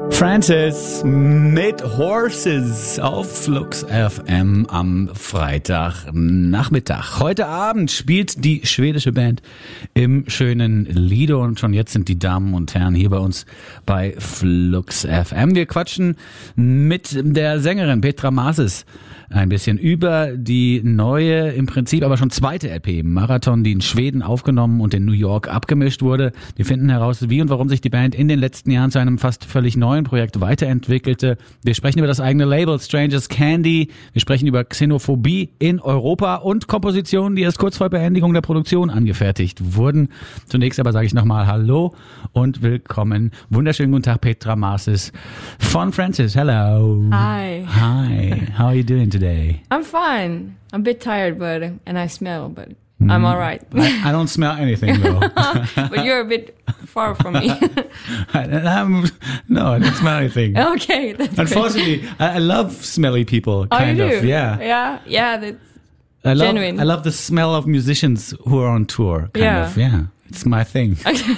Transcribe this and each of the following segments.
Francis mit Horses auf Flux FM am Freitagnachmittag. Heute Abend spielt die schwedische Band im schönen Lido und schon jetzt sind die Damen und Herren hier bei uns bei Flux FM. Wir quatschen mit der Sängerin Petra Marcis ein bisschen über die neue, im Prinzip aber schon zweite LP, Marathon, die in Schweden aufgenommen und in New York abgemischt wurde. Wir finden heraus, wie und warum sich die Band in den letzten Jahren zu einem fast völlig neuen Projekt weiterentwickelte. Wir sprechen über das eigene Label Strangers Candy. Wir sprechen über Xenophobie in Europa und Kompositionen, die erst kurz vor Beendigung der Produktion angefertigt wurden. Zunächst aber sage ich nochmal Hallo und willkommen. Wunderschönen guten Tag, Petra Marcis von Francis. Hello. Hi. Hi. How are you doing today? I'm fine. I'm a bit tired, and I smell, but I'm all right. I don't smell anything though. But you're a bit far from me. No, I don't smell anything. Okay, that's Unfortunately, great. I love smelly people. Kind you of, do? yeah. Yeah. That's I genuine. love the smell of musicians who are on tour. Kind of, yeah. It's my thing.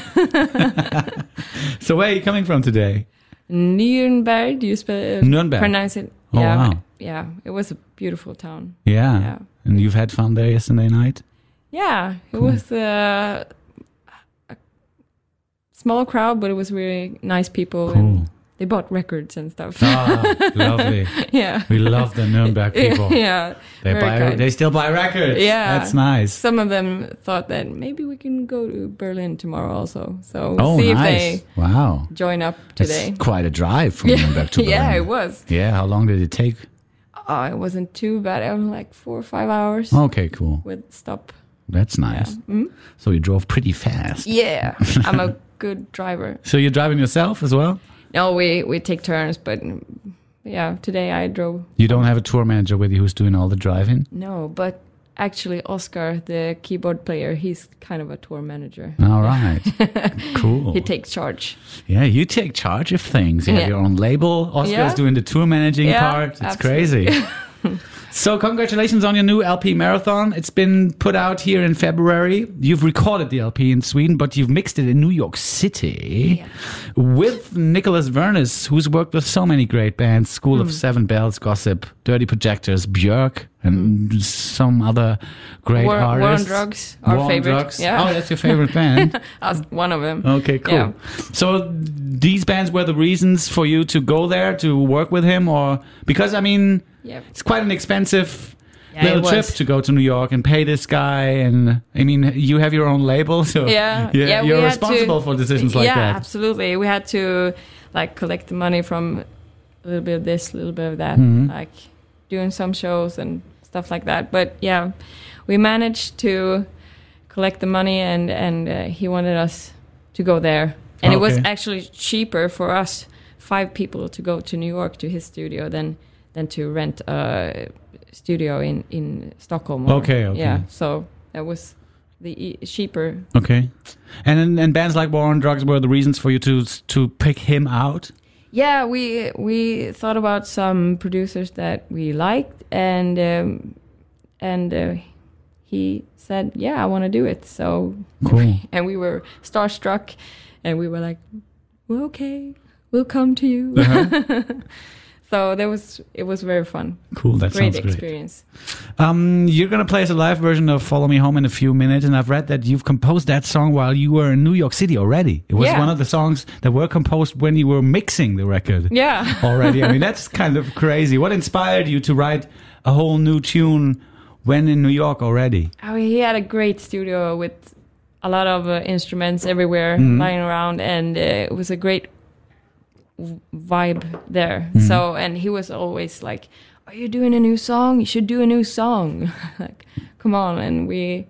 So where are you coming from today? Nuremberg. Do you Nuremberg. pronounce it? Oh, Yeah. wow. Yeah. It was a beautiful town. Yeah. And you've had fun there yesterday night? Yeah. It was a small crowd, but it was really nice people. Cool. And they bought records and stuff. Ah, lovely. Yeah. We love the Nuremberg people. Yeah. very kind. They still buy records. Yeah. That's nice. Some of them thought that maybe we can go to Berlin tomorrow also. So Oh, see if nice. they Wow. join up today. That's quite a drive from Nuremberg to Berlin. Yeah, it was. Yeah, how long did it take? Oh, it wasn't too bad. It was like 4 or 5 hours Okay, cool. with stop. That's nice. Yeah. Mm? So you drove pretty fast. Yeah, I'm a good driver. So you're driving yourself as well? No, we take turns, but yeah, today I drove. You don't have a tour manager with you who's doing all the driving? No, but actually Oscar, the keyboard player, he's kind of a tour manager. All right. Cool. He takes charge. Yeah, you take charge of things. You have Yeah. your own label. Oscar's Yeah. doing the tour managing Yeah, part. It's absolutely. crazy. So congratulations on your new LP Marathon. It's been put out here in February. You've recorded the LP in Sweden, but you've mixed it in New York City with Nicholas Vernis, who's worked with so many great bands, School of Seven Bells, Gossip, Dirty Projectors, Björk, and some other great War on artists. Drugs, our War on favorite. Drugs. Yeah. Oh, that's your favorite band. As one of them. Okay, cool. Yeah. So these bands were the reasons for you to go there to work with him, or because I mean, Yep. it's quite an expensive Yeah, little it trip was. to go to New York and pay this guy, and I mean, you have your own label, so Yeah, we you're had responsible for decisions like yeah, that. absolutely. We had to like collect the money from a little bit of this, a little bit of that, Mm-hmm. like doing some shows and stuff like that. But yeah, we managed to collect the money, and he wanted us to go there, and it was Okay. actually cheaper for us 5 people to go to New York to his studio than to rent a studio in Stockholm. Okay. Yeah, so that was the cheaper. Okay, and bands like War on Drugs were the reasons for you to pick him out. Yeah, we thought about some producers that we liked, and he said, "Yeah, I want to do it." So Cool. and we were starstruck, and we were like, well, "Okay, we'll come to you." Uh-huh. So it was very fun. Cool. That Great sounds great. experience. You're going to play us a live version of Follow Me Home in a few minutes, and I've read that you've composed that song while you were in New York City already. It was Yeah. one of the songs that were composed when you were mixing the record Yeah. already. I mean, that's kind of crazy. What inspired you to write a whole new tune when in New York already? I mean, he had a great studio with a lot of instruments everywhere Mm-hmm. lying around, and it was a great vibe there. Mm-hmm. So, and he was always like, "Are you doing a new song? You should do a new song." Like, come on. And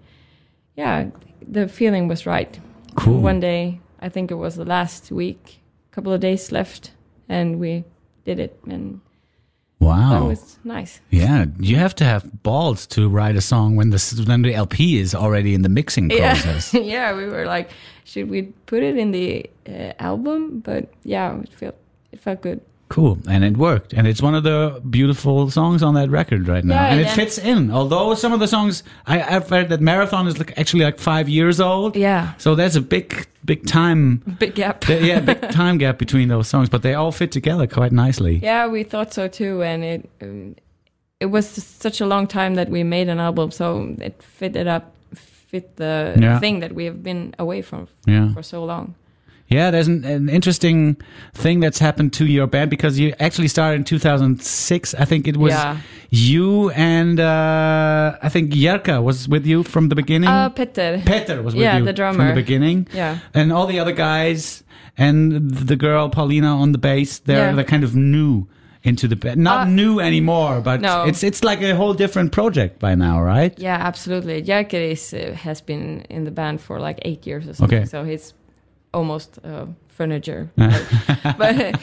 the feeling was right. Cool. One day, I think it was the last week, a couple of days left, and we did it, and that Wow. was nice. Yeah, you have to have balls to write a song when the LP is already in the mixing process. Yeah, yeah, we were like, should we put it in the album? But yeah, it felt good. Cool. And it worked. And it's one of the beautiful songs on that record right now. Yeah, and it yeah. fits in. Although some of the songs, I've read that Marathon is actually like 5 years old. Yeah. So there's a big time. Big gap. Yeah, big time gap between those songs. But they all fit together quite nicely. Yeah, we thought so too. And it was just such a long time that we made an album. So it fit the thing that we have been away from for so long. Yeah, there's an interesting thing that's happened to your band because you actually started in 2006. I think it was you and I think Jerka was with you from the beginning. Petter was with you the drummer. from the beginning. Yeah. And all the other guys and the girl Paulina on the bass, they're kind of new into the band. Not new anymore, but no. it's like a whole different project by now, right? Yeah, absolutely. Jerka has been in the band for like 8 years or something. Okay. So he's almost furniture, but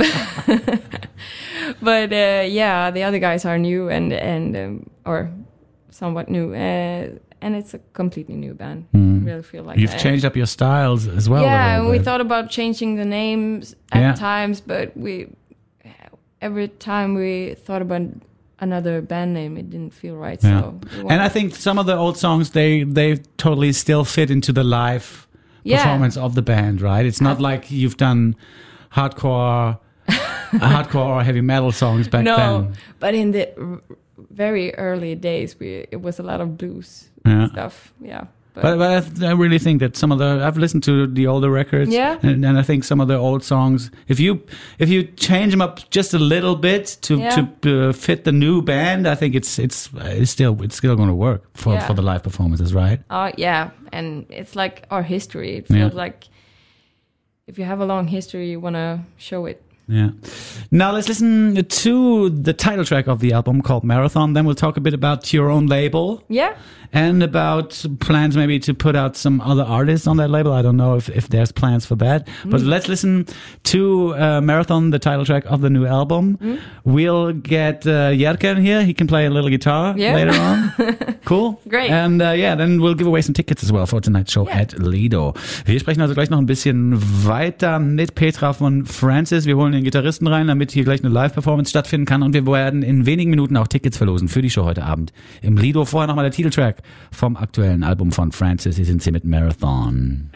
yeah, the other guys are new and or somewhat new, and it's a completely new band. Really feel like you've changed up your styles as well. Yeah, and we thought about changing the names at times, but every time we thought about another band name, it didn't feel right. Yeah. So and I think some of the old songs they totally still fit into the live performance of the band, right? It's not like you've done hardcore or heavy metal songs back then. No, but in the very early days, it was a lot of blues stuff. Yeah. But I really think that I've listened to the older records, and I think some of the old songs, if you change them up just a little bit to fit the new band, I think it's still going to work for the live performances, right? Yeah, and it's like our history. It feels like if you have a long history, you want to show it. Yeah. Now let's listen to the title track of the album called Marathon. Then we'll talk a bit about your own label. Yeah. And about plans maybe to put out some other artists on that label. I don't know if there's plans for that. But let's listen to Marathon, the title track of the new album. We'll get Jerka in here. He can play a little guitar later on. Cool. Great. And then we'll give away some tickets as well for tonight's show at Lido. Wir sprechen also gleich noch ein bisschen weiter mit Petra von Francis. Wir holen den Gitarristen rein, damit hier gleich eine Live-Performance stattfinden kann. Und wir werden in wenigen Minuten auch Tickets verlosen für die Show heute Abend im Lido. Vorher nochmal der Titeltrack vom aktuellen Album von Francis. Hier sind sie mit Marathon.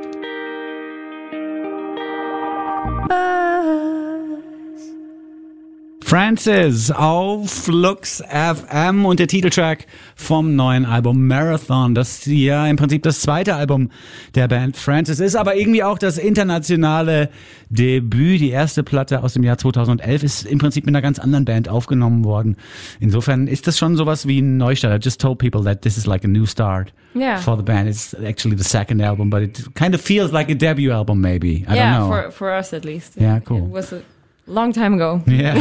Francis auf Flux FM und der Titeltrack vom neuen Album Marathon, das ja im Prinzip das zweite Album der Band Francis ist, aber irgendwie auch das internationale Debüt. Die erste Platte aus dem Jahr 2011 ist im Prinzip mit einer ganz anderen Band aufgenommen worden. Insofern ist das schon sowas wie ein Neustart. I just told people that this is like a new start for the band. It's actually the second album, but it kind of feels like a debut album maybe. I don't know. For us at least. Yeah, cool. It was a long time ago. Yeah.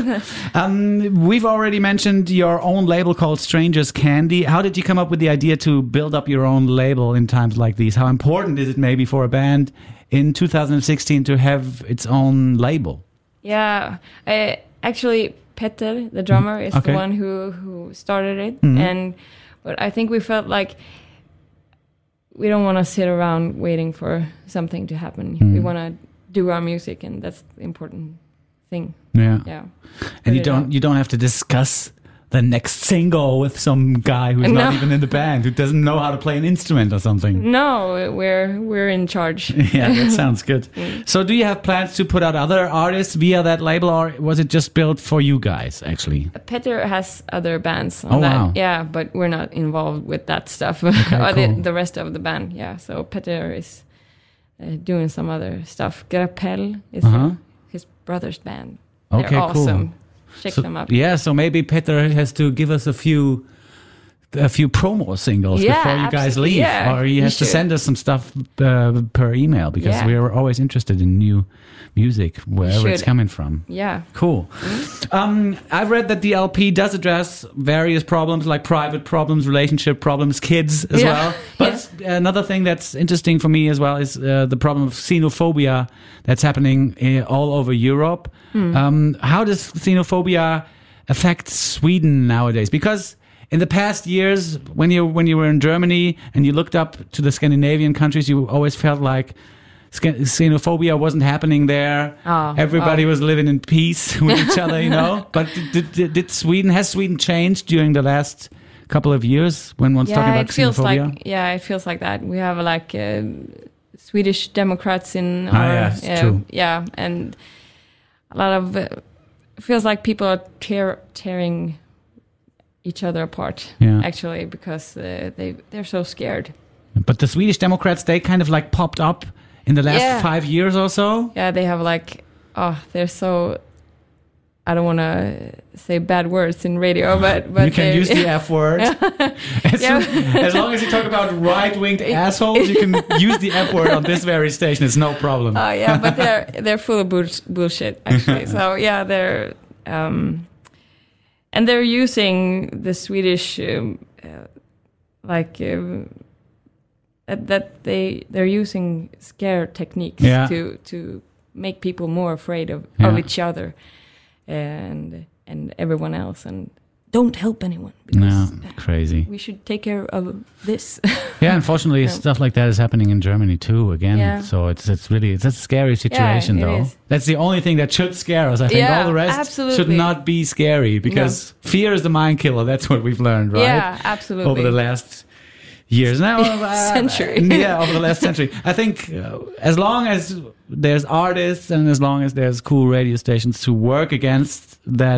We've already mentioned your own label called Strangers Candy. How did you come up with the idea to build up your own label in times like these? How important is it maybe for a band in 2016 to have its own label? Yeah. Actually, Petter, the drummer, is the one who started it. But I think we felt like we don't want to sit around waiting for something to happen. We want to do our music, and that's the important thing. Yeah. And you don't have to discuss the next single with some guy who's not even in the band, who doesn't know how to play an instrument or something. No, we're in charge. Yeah, that sounds good. So do you have plans to put out other artists via that label, or was it just built for you guys, actually? Petter has other bands on that. Wow. Yeah, but we're not involved with that stuff. Okay, or cool. the rest of the band, yeah. So Petter is doing some other stuff. Grapel is his brother's band. They're Okay, awesome. cool. Check them up. Yeah, so maybe Petter has to give us a few promo singles before you guys leave, or he has to send us some stuff per email, because we're always interested in new music wherever it's coming from. Yeah, cool. I've read that the LP does address various problems, like private problems, relationship problems, kids as well. But another thing that's interesting for me as well is the problem of xenophobia that's happening all over Europe. How does xenophobia affect Sweden nowadays? Because in the past years, when you were in Germany and you looked up to the Scandinavian countries, you always felt like xenophobia wasn't happening there. Everybody was living in peace with each other, you know. But has Sweden changed during the last couple of years when one's talking about xenophobia? It feels like that. We have like Swedish Democrats in true. And a lot of it feels like people are tearing each other apart, actually, because they're so scared. But the Swedish Democrats, they kind of like popped up in the last 5 years or so. Yeah, they have like, they're so, I don't want to say bad words in radio, but you can use the F word. As long as you talk about right-winged assholes, you can use the F word on this very station. It's no problem. But they're full of bullshit, actually. So they're and they're using the Swedish they're using scare techniques to make people more afraid of each other and everyone else, and don't help anyone because crazy. We should take care of this. Unfortunately, stuff like that is happening in Germany too again. So it's a scary situation though. Is. That's the only thing that should scare us. I think all the rest should not be scary because fear is the mind killer. That's what we've learned, right? Yeah, absolutely. Over the last years now, century. Over the last century. I think as long as there's artists and as long as there's cool radio stations to work against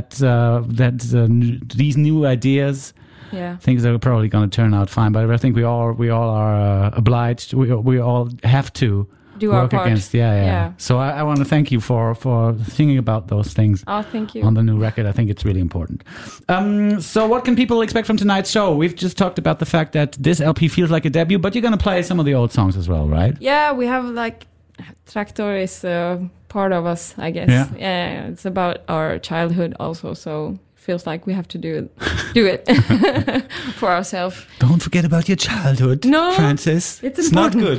these new ideas, things are probably going to turn out fine. But I think we all are obliged. We all have to do work our part. Against. So I want to thank you for thinking about those things. Thank you. On the new record, I think it's really important. So what can people expect from tonight's show? We've just talked about the fact that this LP feels like a debut, but you're going to play some of the old songs as well, right? Yeah, we have like Traktor is part of us, I guess. Yeah, it's about our childhood also, so it feels like we have to do it for ourselves. Don't forget about your childhood, Francis. It's not good.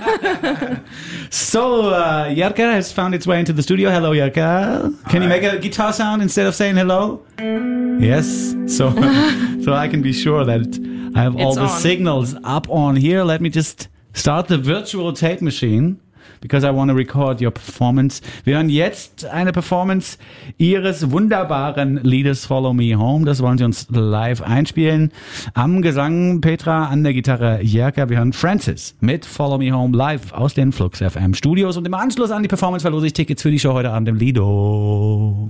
So Jerka has found its way into the studio. Hello, Jerka. Can you make a guitar sound instead of saying hello? Yes. So I can be sure that I have all the signals up on here. Let me just start the virtual tape machine, because I want to record your performance. Wir hören jetzt eine Performance Ihres wunderbaren Liedes Follow Me Home. Das wollen Sie uns live einspielen. Am Gesang Petra, an der Gitarre Jerka. Wir hören Francis mit Follow Me Home live aus den Flux FM Studios. Und im Anschluss an die Performance verlose ich Tickets für die Show heute Abend im Lido.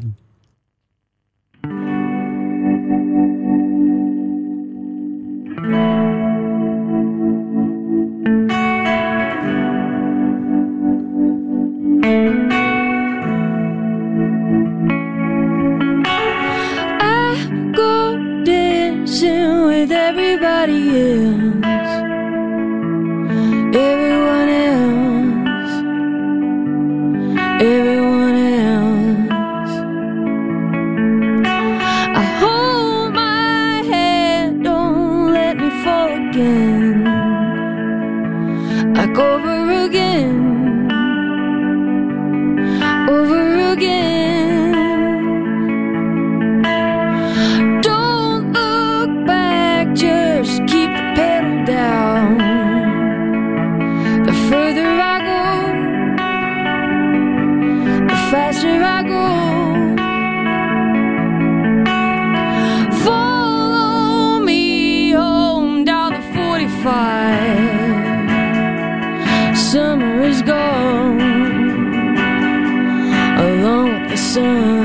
With everybody else, everyone else. I hold my head, don't let me fall again, like over again, over again. Just keep the pedal down. The further I go, the faster I go. Follow me home down the 45. Summer is gone, along with the sun.